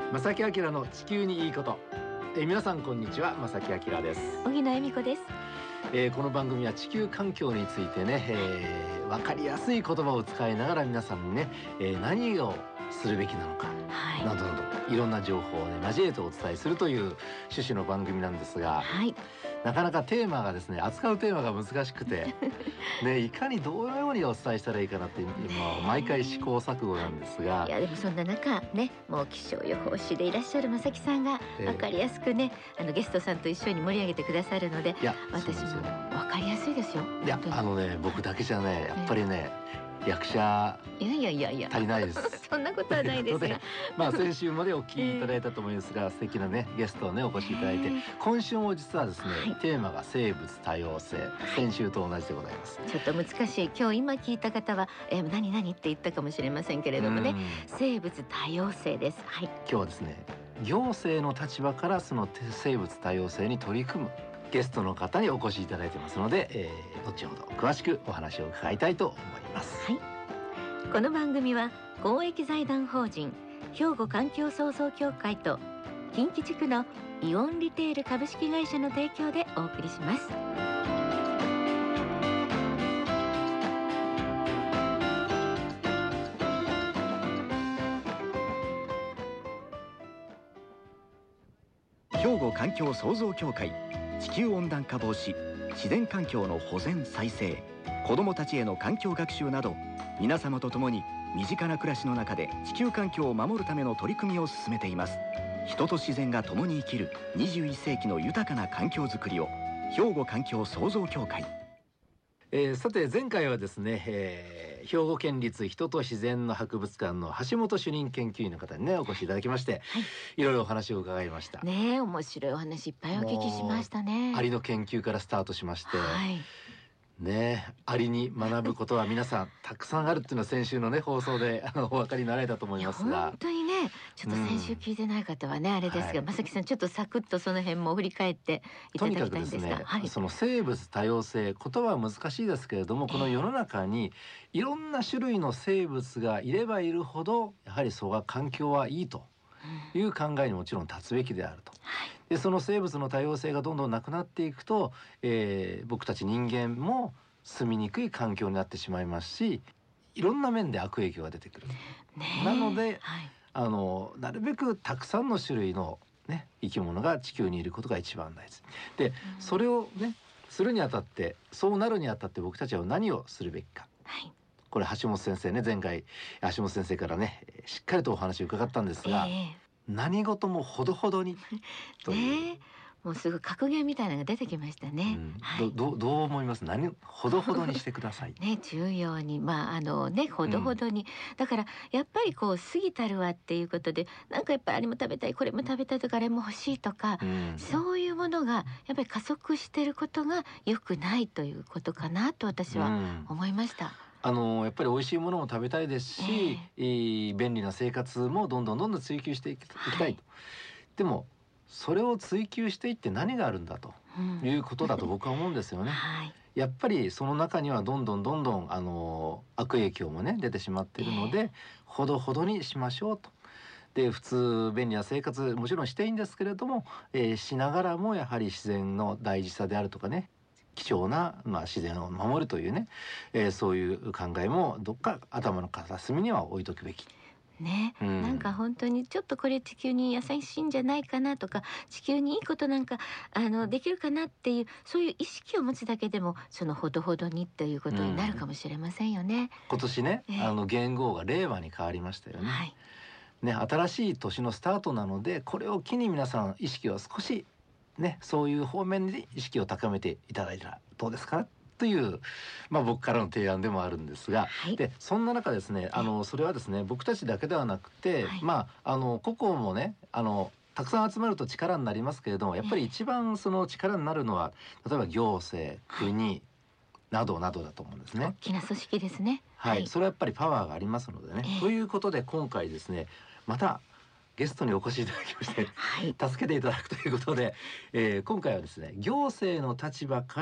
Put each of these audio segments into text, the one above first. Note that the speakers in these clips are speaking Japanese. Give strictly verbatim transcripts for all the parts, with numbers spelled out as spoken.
正木明の地球にいいこと。えー、皆さんこんにちは、正木明です。 荻野恵美子です。 えー、この番組は地球環境についてね、えー、分かりやすい言葉を使いながら皆さんにね、えー、何をするべきなのか、はい、などなどいろんな情報をね交えてお伝えするという趣旨の番組なんですが、はい、なかなかテーマがですね扱うテーマが難しくてね、いかにどのようにお伝えしたらいいかなって今毎回試行錯誤なんですが、 いやでもそんな中ね、もう気象予報士でいらっしゃる正木さんが分かりやすくね、えー、あのゲストさんと一緒に盛り上げてくださるので、いや私も分かりやすいですよ。 いやあのね僕だけじゃねやっぱりね、えー、役者いやいやいやいや足りないですそんなことはないですがまあ先週までお聞きいただいたと思いますが、えー、素敵なねゲストをねお越しいただいて、えー、今週も実はですね、はい、テーマが生物多様性、先週と同じでございます。 ちょっと難しい。今日今聞いた方は、えー、何何って言ったかもしれませんけれどもね、生物多様性です。はい、 今日はですね行政の立場からその生物多様性に取り組むゲストの方にお越しいただいてますので、えー、後ほど詳しくお話を伺いたいと思います。 はい、この番組は公益財団法人兵庫環境創造協会と近畿地区のイオンリテール株式会社の提供でお送りします。 兵庫環境創造協会、地球温暖化防止、自然環境の保全再生、子どもたちへの環境学習など、皆様と共に身近な暮らしの中で地球環境を守るための取り組みを進めています。人と自然が共に生きるにじゅういっ世紀の豊かな環境づくりを、兵庫環境創造協会。 えー、さて前回はですね、えー、兵庫県立人と自然の博物館の橋本主任研究員の方にねお越しいただきまして、はい、いろいろお話を伺いました。 ねえ、面白いお話いっぱいお聞きしましたね。 アリの研究からスタートしまして、はい、ねえ、アリに学ぶことは皆さんたくさんあるっていうのは先週のね放送であのお分かりになられたと思いますが、 本当にねちょっと先週聞いてない方はね、うん、あれですが、はい、正木さんちょっとサクッとその辺も振り返っていただきたいんですが、とにかくですね、はい、 その生物多様性、言葉は難しいですけれども、この世の中にいろんな種類の生物がいればいるほどやはりそが環境はいいという考えにもちろん立つべきであると、はい、でその生物の多様性がどんどんなくなっていくと、えー、僕たち人間も住みにくい環境になってしまいますし、いろんな面で悪影響が出てくる、ね、なので、はい、あのなるべくたくさんの種類の、ね、生き物が地球にいることが一番大事で、うん、それをねするにあたって、そうなるにあたって僕たちは何をするべきか、はい、これ橋本先生ね、前回橋本先生からねしっかりとお話を伺ったんですが、えー、何事もほどほどにという、 ね、もうすぐ格言みたいなのが出てきましたね、うん、 はい、ど, ど, どう思います？何ほどほどにしてくださいね、重要に、まああのね、ほどほどに、うん、だからやっぱりこう過ぎたるわっていうことで、なんかやっぱりあれも食べたいこれも食べたいとかあれも欲しいとか、うん、そういうものがやっぱり加速してることが良くないということかなと私は思いました、うん、 あのやっぱり美味しいものも食べたいですし、えー、便利な生活もどんどんどんどん追求していきたいと、はい、でもそれを追求していって何があるんだということだと僕は思うんですよね、はい、やっぱりその中にはどんどんどんどんあの悪影響もね出てしまっているので、えー、ほどほどにしましょうと。で普通便利な生活もちろんしていいんですけれども、えー、しながらもやはり自然の大事さであるとかね、貴重な、まあ、自然を守るというね、えー、そういう考えもどっか頭の片隅には置いとくべきね、うん、なんか本当にちょっとこれ地球に優しいんじゃないかなとか、地球にいいことなんかあのできるかなっていう、そういう意識を持つだけでもそのほどほどにということになるかもしれませんよね、うん、 今年ね、えー、あの元号が令和に変わりましたよね、はい、ね、新しい年のスタートなので、これを機に皆さん意識を少しね、そういう方面で意識を高めていただいたらどうですかという、まあ、僕からの提案でもあるんですが、はい、でそんな中ですね、あのそれはですね僕たちだけではなくて、はい、まああの個々もねあのたくさん集まると力になりますけれども、やっぱり一番その力になるのは例えば行政、国などなどだと思うんですね。 大きな組織ですね、 はい、はい、それはやっぱりパワーがありますのでね、えー、ということで今回ですねまたゲストにお越しいただきまして、はい、助けていただくということで、えー、今回はですね行政の立場から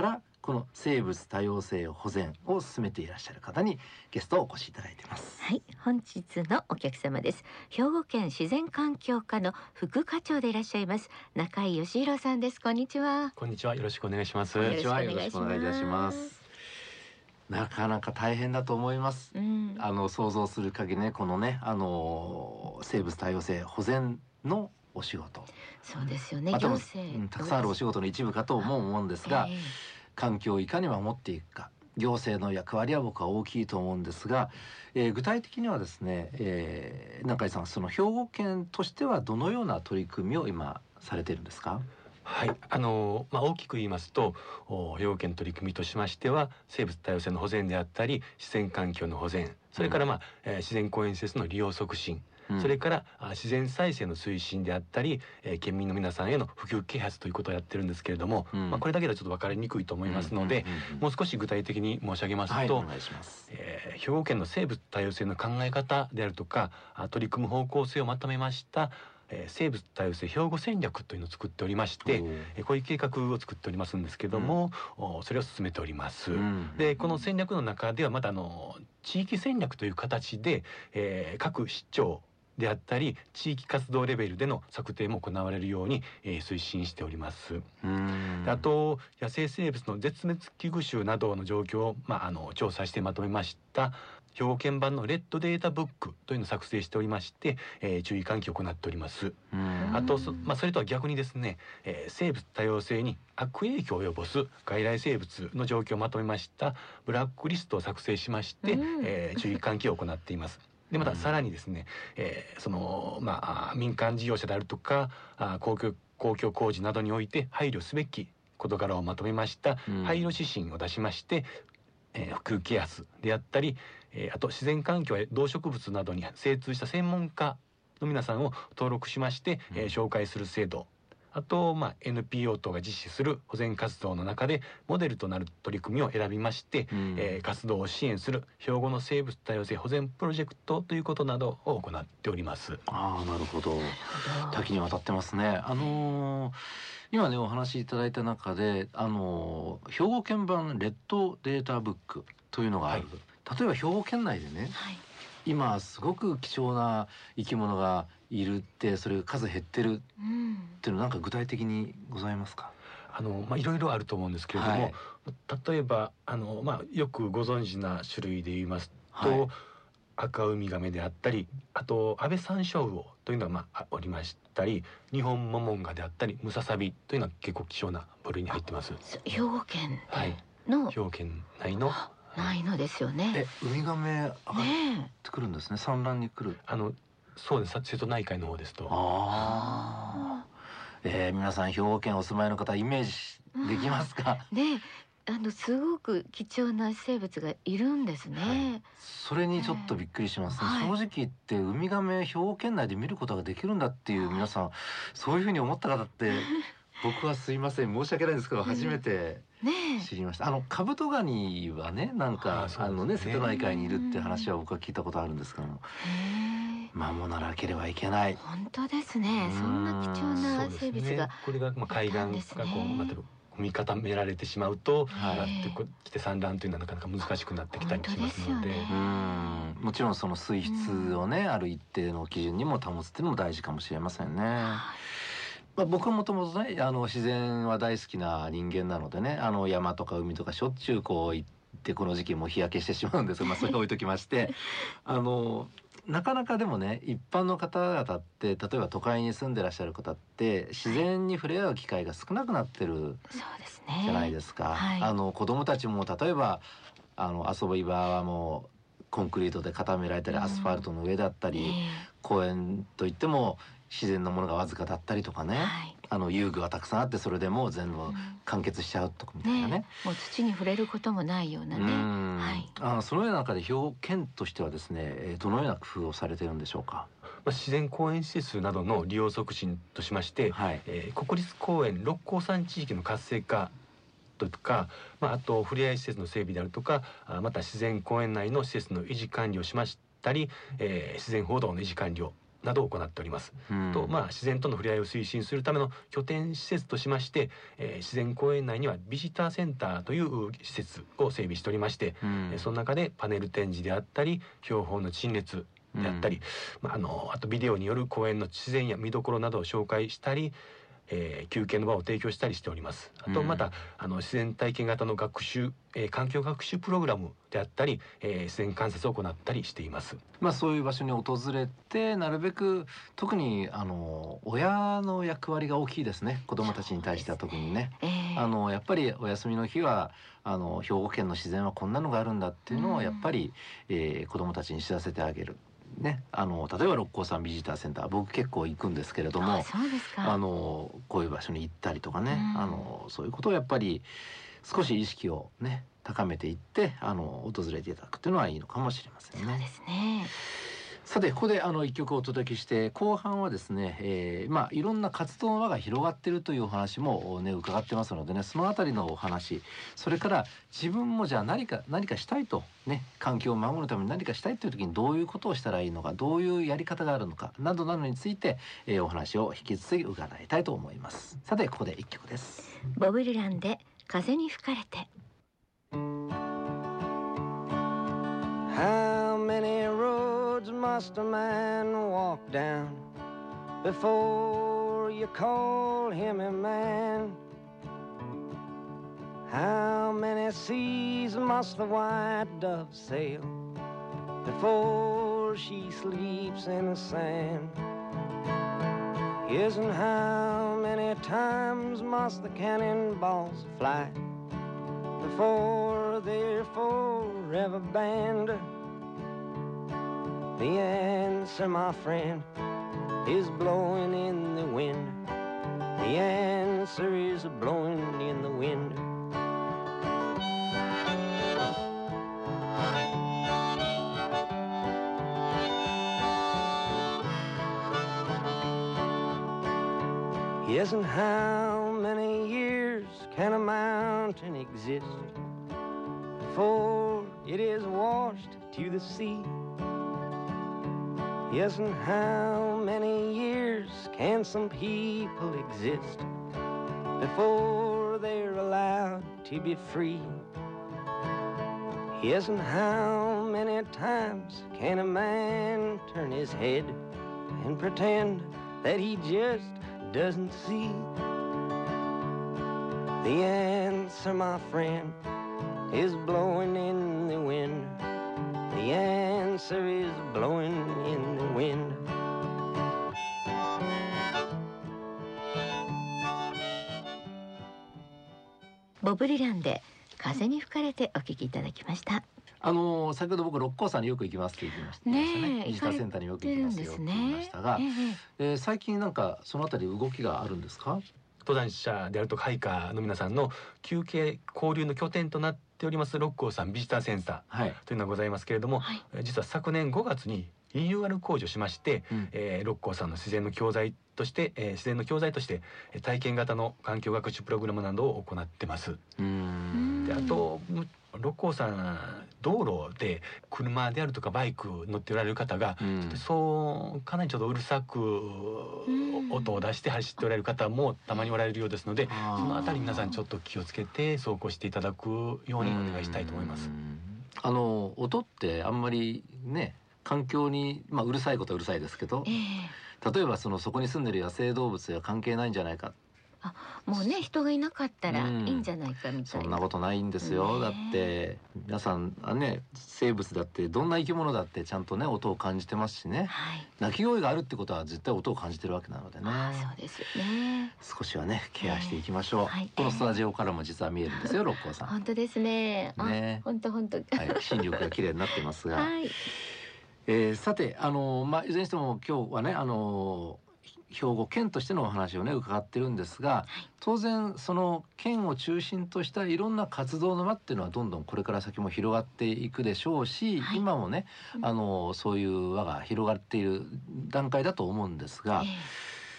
この生物多様性保全を進めていらっしゃる方にゲストをお越しいただいています。 はい、本日のお客様です。兵庫県自然環境課の副課長でいらっしゃいます中井義弘さんです。こんにちは。 こんにちは。よろしくお願いします。 よろしくお願いします。 よろしくお願いいたします。なかなか大変だと思います。うん、あの想像する限りね、このね、あの生物多様性保全のお仕事。 そうですよね。 行政、うん、たくさんあるお仕事の一部かと思うもんですが、えー、環境をいかに守っていくか、行政の役割は僕は大きいと思うんですが、えー、具体的にはですね、えー、中井さん、その兵庫県としてはどのような取り組みを今されているんですか？ はい、あのまあ、大きく言いますと、兵庫県の取り組みとしましては、生物多様性の保全であったり、自然環境の保全、それから、まあうん、えー、自然公園施設の利用促進、うん、それからあ自然再生の推進であったり、えー、県民の皆さんへの普及啓発ということをやってるんですけれども、うん、まあ、これだけではちょっと分かりにくいと思いますので、もう少し具体的に申し上げますと、はい、お願いします。えー、兵庫県の生物多様性の考え方であるとか、取り組む方向性をまとめましたえー、生物多様性兵庫戦略というのを作っておりまして、えー、こういう計画を作っておりますんですけども、うん、それを進めております、うん、でこの戦略の中ではまたあの地域戦略という形で、えー、各市町であったり地域活動レベルでの策定も行われるように、えー、推進しております。うん、あと野生生物の絶滅危惧種などの状況を、まあ、あの調査してまとめました兵庫県版のレッドデータブックというのを作成しておりまして、えー、注意喚起を行っております。あと そ,、まあ、それとは逆にですね、えー、生物多様性に悪影響を及ぼす外来生物の状況をまとめましたブラックリストを作成しまして、えー、注意喚起を行っています。でまたさらにですね、えー、そのまあ民間事業者であるとかあ公共公共工事などにおいて配慮すべき事柄をまとめました配慮指針を出しまして、えー、普及啓発であったり、えー、あと自然環境や動植物などに精通した専門家の皆さんを登録しまして、えー、紹介する制度、あと、まあ、エヌピーオー 等が実施する保全活動の中でモデルとなる取り組みを選びまして、うん、えー、活動を支援する兵庫の生物多様性保全プロジェクトということなどを行っております。 ああ、なるほど。多岐にわたってますね。あのー、今ねお話しいただいた中で、あのー、兵庫県版レッドデータブックというのがある、はい、例えば兵庫県内でね、はい、今すごく貴重な生き物がいるって、それが数減ってるっていうのはなんか具体的にございますか？ あのまあいろいろあると思うんですけれども、はい、例えばあの、まあ、よくご存知な種類で言いますと、はい、赤ウミガメであったり、あとアベサンショウウオというのが、まあ、おりましたり、ニホンモモンガであったりムササビというのは結構希少な部類に入ってます。 兵庫県の、はい、 兵庫県内のないのですよね。 え、ウミガメ上がってくるんですね。産卵に来る。 あのそうです。瀬戸内海の方ですと。 ああ、えー、皆さん兵庫県お住まいの方イメージできますか？ ね、あのすごく貴重な生物がいるんですね。はい、 それにちょっとびっくりしますね。はい、正直言ってウミガメ兵庫県内で見ることができるんだっていう皆さん、そういうふうに思った方って僕はすいません、申し訳ないんですけど初めて知りました。あのカブトガニはね、なんかあのね瀬戸内海にいるって話は僕は聞いたことあるんですけども、守らなければいけない。 本当ですね。そんな貴重な生物が、 ね、これがまあ海岸がこうまた見固められてしまうと、なってきて産卵というのはなかなか難しくなってきたりしますので、 うん、もちろんその水質をね、ある一定の基準にも保つっていうのも大事かもしれませんね。まあ、僕はもともとね、あの自然は大好きな人間なのでね、あの山とか海とかしょっちゅうこう行ってこの時期も日焼けしてしまうんですが、まあそれは置いときましてあのなかなかでもね、一般の方々って例えば都会に住んでらっしゃる方って自然に触れ合う機会が少なくなってるじゃないですか。はい、あの子供たちも例えばあの遊び場はもうコンクリートで固められたり、アスファルトの上だったり、うん、公園といっても自然のものがわずかだったりとかね、はい、あの遊具がたくさんあってそれでもう全部完結しちゃうとかみたいなね、ね、 もう土に触れることもないようなね、 はい、あそのような中で兵庫県としてはですね、どのような工夫をされているんでしょうか？ まあ、自然公園施設などの利用促進としまして、はい、えー、国立公園六甲山地域の活性化とか、まあ、あとふれあい施設の整備であるとか、また自然公園内の施設の維持管理をしましたり、えー、自然歩道の維持管理をなどを行っております。 うん、 とまあ自然との触れ合いを推進するための拠点施設としまして、えー、自然公園内にはビジターセンターという施設を整備しておりまして、 うん、 その中でパネル展示であったり標本の陳列であったり、うんまあ、あのあとビデオによる公園の自然や見どころなどを紹介したり、えー、休憩の場を提供したりしております。あとまた、うん、あの自然体験型の学習、えー、環境学習プログラムであったり、えー、自然観察を行ったりしています。 まあそういう場所に訪れてなるべく特にあの親の役割が大きいですね。子どもたちに対しては特にね、えー、あのやっぱりお休みの日はあの兵庫県の自然はこんなのがあるんだっていうのをやっぱり、うんえー、子どもたちに知らせてあげる。ね、あの例えば六甲山ビジターセンター僕結構行くんですけれども、 あ、そうですか。 あのこういう場所に行ったりとかね、うん、あのそういうことをやっぱり少し意識をね高めていってあの訪れていただくというのはいいのかもしれませんね。 そうですね。 さてここであの一曲お届けして後半はですね、えー、まあいろんな活動の輪が広がっているというお話もね伺ってますのでね、そのあたりのお話、それから自分もじゃあ何か何かしたいとね、環境を守るために何かしたいという時にどういうことをしたらいいのか、どういうやり方があるのかなどなどについて、えー、お話を引き続き伺いたいと思います。さてここで一曲です。 ボブ・ディランで風に吹かれて。 How many roads must a man walk down before you call him a man? How many seas must the white dove sail before she sleeps in the sand? Yes, and how many times must the cannonballs fly before they're forever banned? The answer, my friend, is blowing in the wind. The answer is blowing in the wind. Yes, and how many years can a mountain exist before it is washed to the sea? Yes, and how many years can some people exist before they're allowed to be free? Yes, and how many times can a man turn his head and pretend that he just doesn't see? The answer, my friend, is blowing in the wind. The answer is blowing in the wind. ボブ・ディランで風に吹かれてお聞きいただきました。 あの先ほど僕六甲山によく行きますって言ってましたね。ビジターセンターによく行きますよって言いましたが、えー、最近なんかそのあたり動きがあるんですか？ 登山者であるとかハイカーの皆さんの休憩交流の拠点となっております六甲山ビジターセンターというのがございますけれども、はい、実は昨年ごがつにリニューアル工事をしまして、うんえー、六甲山の自然の教材として、えー、自然の教材として体験型の環境学習プログラムなどを行ってます。うーんであと六甲山道路で車であるとかバイク乗っておられる方が、うん、そうかなりちょっとうるさく音を出して走っておられる方もたまにおられるようですので、そのあたり皆さんちょっと気をつけて走行していただくようにお願いしたいと思います。 あの音ってあんまりね環境に、まあ、うるさいことはうるさいですけど、えー、例えばそのそこに住んでる野生動物は関係ないんじゃないか、 あもうね人がいなかったらいいんじゃないかみたいな、うん、 そんなことないんですよ、ね、だって皆さんあね生物だってどんな生き物だってちゃんとね音を感じてますしね、はい、鳴き声があるってことは絶対音を感じてるわけなのでね、 あそうですよね、 少しはねケアしていきましょう、えーはい、このスタジオからも実は見えるんですよ、えー、六甲山本当ですね、ね本当本当、はい、 新緑が綺麗になってますが、 はいえー、さてあの、まあ、いずれにしても今日はねあの兵庫県としてのお話をね伺ってるんですが、はい、当然その県を中心としたいろんな活動の輪っていうのはどんどんこれから先も広がっていくでしょうし、はい、今もねあのそういう輪が広がっている段階だと思うんですが、えー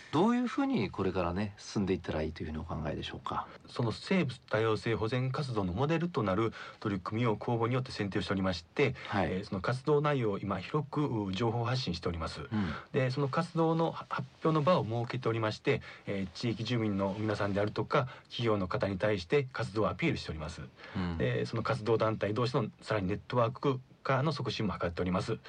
どういうふうにこれからね進んでいったらいいというふうにお考えでしょうか。 その生物多様性保全活動のモデルとなる取り組みを公募によって選定しておりまして、 はい、 えー、その活動内容を今広く情報発信しております、 うん、 でその活動の発表の場を設けておりまして、えー、地域住民の皆さんであるとか企業の方に対して活動をアピールしております、うん、でその活動団体同士のさらにネットワーク化の促進も図っております、うん、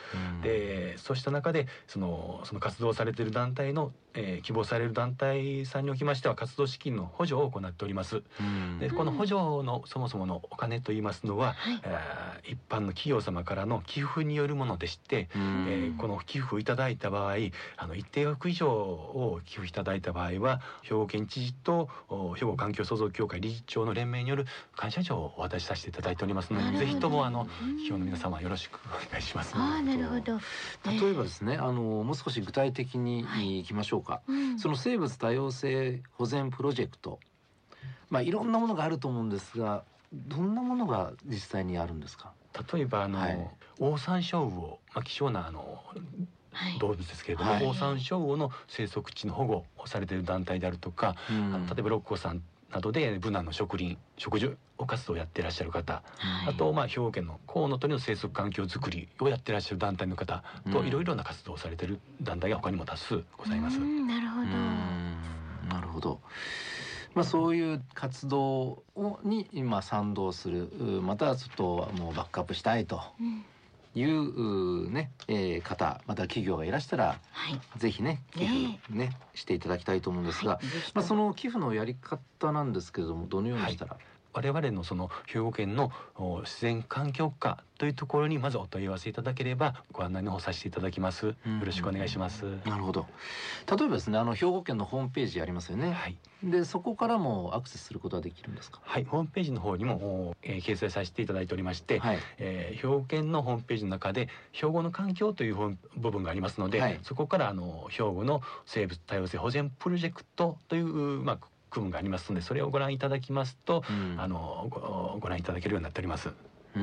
でそうした中でそのその活動されている団体の、えー、希望される団体さんにおきましては活動資金の補助を行っております、うん、でこの補助のそもそものお金といいますのは、はい、えー、一般の企業様からの寄付によるものでして、うん、えー、この寄付をいただいた場合あの一定額以上を寄付いただいた場合は兵庫県知事と兵庫環境創造協会理事長の連名による感謝状をお渡しさせていただいておりますので、ぜひともあの企業の皆様よろしくお願いします。 あ、なるほど。 例えばですね、あのもう少し具体的にいきましょうか、はい、うん、その生物多様性保全プロジェクト、まあいろんなものがあると思うんですが、どんなものが実際にあるんですか。 例えばあの、はい、オオサンショウウオ、まあ、希少なあの動物ですけれども、はい、オオサンショウウオの生息地の保護をされている団体であるとか、うん、あの例えば六甲山などでブナの植林植樹を活動をやっていらっしゃる方、はい、あとまあ兵庫県のコウノトリの生息環境づくりをやっていらっしゃる団体の方といろいろな活動をされている団体が他にも多数ございます。 なるほど。 なるほど。まあそういう活動をに今賛同する、またちょっともうバックアップしたいと。うんいうね、えー、方また企業がいらしたら、はい、ぜひね寄付ね、ねしていただきたいと思うんですが、はい、まあ、その寄付のやり方なんですけれどもどのようにしたら、はい、 我々のその兵庫県の自然環境課というところにまずお問い合わせいただければご案内の方させていただきます、うん、よろしくお願いします。 なるほど。例えばですね、あの兵庫県のホームページありますよね、はい、でそこからもアクセスすることはできるんですか。 はい、ホームページの方にも、えー、掲載させていただいておりまして、はい、えー、兵庫県のホームページの中で兵庫の環境という部分がありますので、はい、そこからあの兵庫の生物多様性保全プロジェクトという、まあ、区分がありますのでそれをご覧いただきますと、うん、あの ご, ご覧いただけるようになっております。 うん、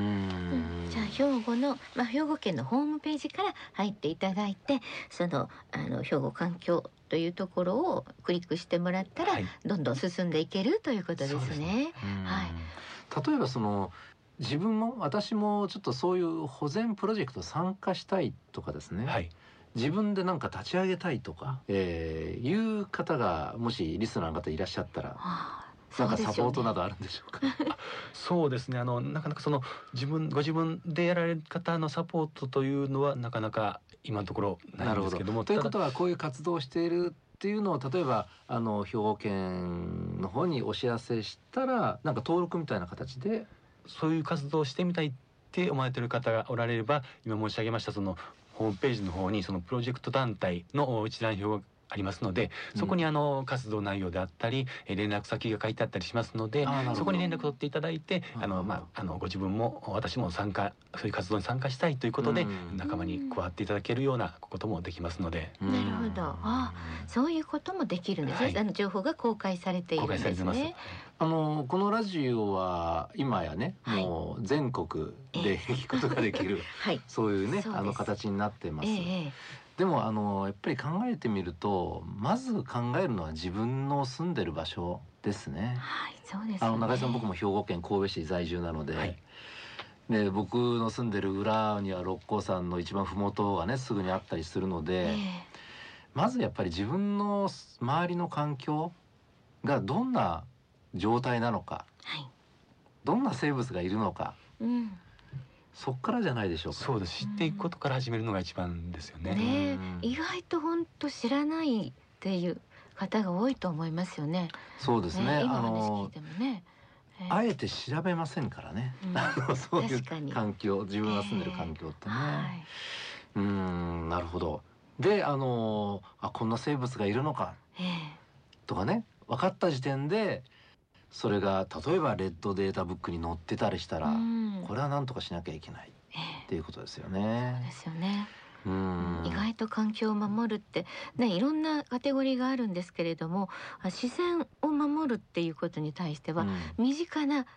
じゃあ兵庫の、まあ、兵庫県のホームページから入っていただいてそのあの兵庫環境というところをクリックしてもらったら、はい、どんどん進んでいけるということですね。そうですね。はい、 例えばその自分も私もちょっとそういう保全プロジェクト参加したいとかですね、はい、自分でなんか立ち上げたいとか、えー、いう方がもしリスナーの方いらっしゃったら、はあ、なんかサポートなどあるんでしょうか。 そうですね、あのなかなかその自分ご自分でやられる方のサポートというのはなかなか今のところないんですけども。 ということはこういう活動をしているっていうのを例えばあの兵庫県の方にお知らせしたらなんか登録みたいな形でそういう活動をしてみたいって思われている方がおられれば今申し上げましたそのホームページの方にそのプロジェクト団体の一覧表がありますのでそこにあの活動内容であったり連絡先が書いてあったりしますのでそこに連絡を取っていただいてあの、まあ、あのご自分も私も参加そういう活動に参加したいということで仲間に加わっていただけるようなこともできますので。 なるほど。あ、そういうこともできるんですね、はい、あの情報が公開されているんですね。 あのこのラジオは今やね、はい、もう全国で聞くことができる、はい、そういうねあの形になってます、えーでもあのやっぱり考えてみるとまず考えるのは自分の住んでる場所ですね。 はい、そうですね。 あの中井さん僕も兵庫県神戸市在住なので、はい、で僕の住んでる裏には六甲山の一番麓がねすぐにあったりするので、えー、まずやっぱり自分の周りの環境がどんな状態なのか、はい、どんな生物がいるのか、うん、そっからじゃないでしょうか。 そうです。知っていくことから始めるのが一番ですよね。 ね、意外と本当知らないっていう方が多いと思いますよね。 そうですね。ね、今話聞いてもね、あの、えー、あえて調べませんからね。うん、あのそういう環境、自分が住んでる環境ってね。えーはい、うーん、なるほど。で、あのあこんな生物がいるのか、えー、とかね、分かった時点で。それが例えばレッドデータブックに載ってたりしたら、うん、これは何とかしなきゃいけないっていうことですよね。 そうですよね。うん、意外と環境を守るってね、いろんなカテゴリーがあるんですけれども自然を守るっていうことに対しては、うん、身近なね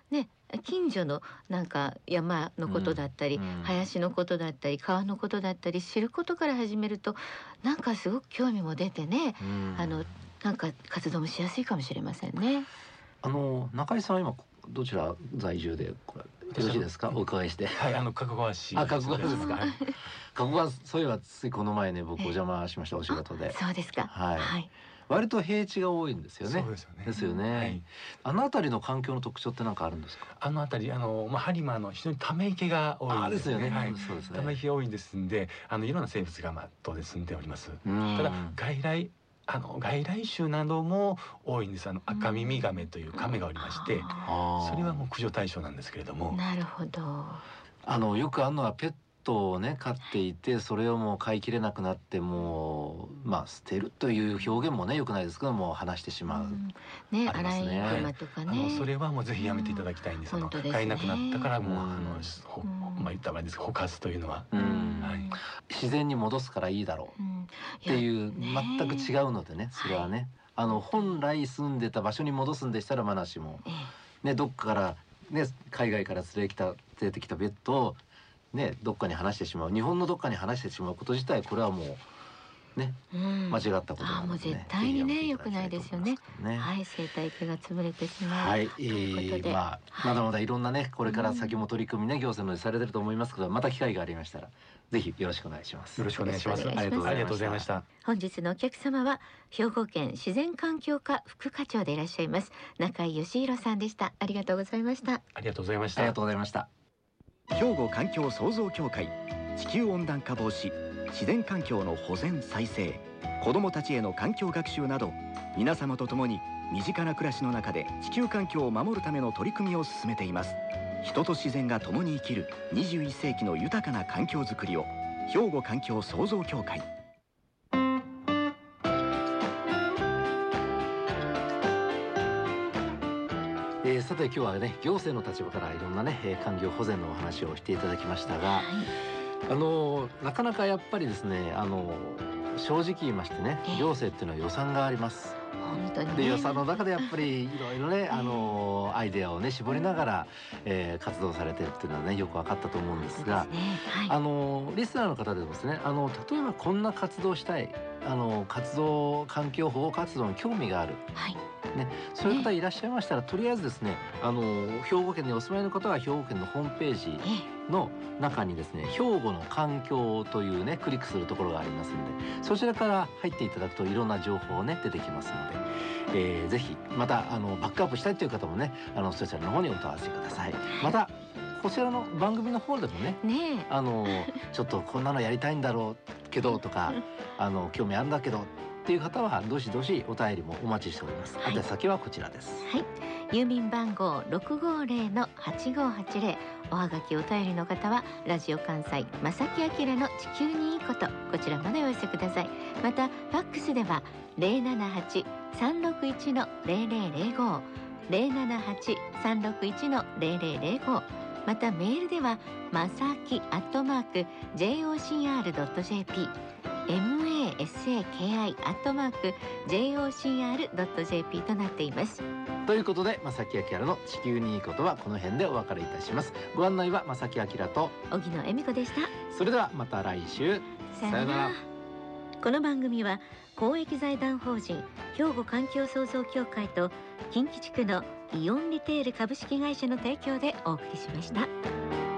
近所のなんか山のことだったり、 うんうん、 林のことだったり川のことだったり知ることから始めるとなんかすごく興味も出てね、うん、あのなんか活動もしやすいかもしれませんね。 あの中井さんは今どちら在住でこれよろしいですか、お伺いして。 はい、あの加古川市。 あ、加古川ですか。加古川、そういえばついこの前ね、僕お邪魔しました、お仕事で。 そうですか。 はい。はい、割と平地が多いんですよね。 そうですよね。 ですよね。はい、あの辺りの環境の特徴って何かあるんですか。 あの辺り、あのまあ播磨の非常にため池が多いんですよね。 はい、そうですね。 ため池が多いんですんで、あのいろんな生物がまあ当然住んでおります。ただ外来あの外来種なども多いんです。あの赤耳ガメというカメがおりまして、それはもう駆除対象なんですけれども。 なるほど。 あのよくあるのはペットをね飼っていて、それをもう飼いきれなくなってもうまあ捨てるという表現もね良くないですけども離してしまう。うん、 ね、アライグマとかね。 あのそれはもうぜひやめていただきたいんです。うん、あの飼えなくなったからもう、うん、あのほ、まあ言った場合ですけど捕獲というのは、うん、 はい、自然に戻すからいいだろうっていう全く違うのでね、それはね、あの本来住んでた場所に戻すんでしたらまなしも、ね、どっかからね海外から連れてきた連れてきたペットをねどっかに離してしまう、日本のどっかに離してしまうこと自体これはもうね、うん、間違ったことなので、ね、 あもう絶対にね良くないですよね。はい、生態系が潰れてしまう。 はい、えー、まあ、はい、まだまだいろんなねこれから先も取り組みね、うん、行政のでされてると思いますけど、また機会がありましたらぜひよろしくお願いします。 よろしくお願いします。ありがとうございました。 本日のお客様は兵庫県自然環境課副課長でいらっしゃいます中井義弘さんでした。ありがとうございました。 ありがとうございました。 ありがとうございました。 兵庫環境創造協会、地球温暖化防止、自然環境の保全再生、子どもたちへの環境学習など、皆様と共に身近な暮らしの中で地球環境を守るための取り組みを進めています。人と自然が共に生きるにじゅういっ世紀の豊かな環境づくりを、兵庫環境創造協会。 えー、さて今日はね行政の立場からいろんなね、えー、環境保全のお話をしていただきましたが、はい、あのなかなかやっぱりですね、あの正直言いましてね、行政っていうのは予算があります。 本当にね、 で予算の中でやっぱりいろいろねあのアイデアをね絞りながら、えー、活動されてるっていうのはねよく分かったと思うんですが、 そうですね、はい、 あのリスナーの方でもですね、あの例えばこんな活動したい、あの活動環境保護活動に興味がある、 はいね、そういう方いらっしゃいましたら、とりあえずですね、あの兵庫県にお住まいの方は兵庫県のホームページの中にですね、兵庫の環境というねクリックするところがありますので、そちらから入っていただくといろんな情報ね出てきますので、えー、ぜひまたあのバックアップしたいという方もね、あのそちらの方にお問い合わせください。またこちらの番組の方でもね、 ねあのちょっとこんなのやりたいんだろうけどとかあの興味あるんだけどっていう方はどしどしお便りもお待ちしております。 はい、 宛先はこちらです。 はい、郵便番号ろくごゼロのはちごはちゼロ、おはがきお便りの方はラジオ関西正木明の地球にいいこと、こちらまでお寄せください。またファックスでは ゼロななはちさんろくいちのゼロゼロゼロご ゼロななはちさんろくいちのゼロゼロゼロご、またメールではまさきアットマーク ジェイオーシーアールドットジェーピー、 マサキアットマーク ジェイオーシーアールドットジェーピー となっています。 ということで正木明の地球にいいことはこの辺でお別れいたします。ご案内は正木明と荻野恵美子でした。 それではまた来週、 さよなら。この番組は公益財団法人兵庫環境創造協会と近畿地区のイオンリテール株式会社の提供でお送りしました。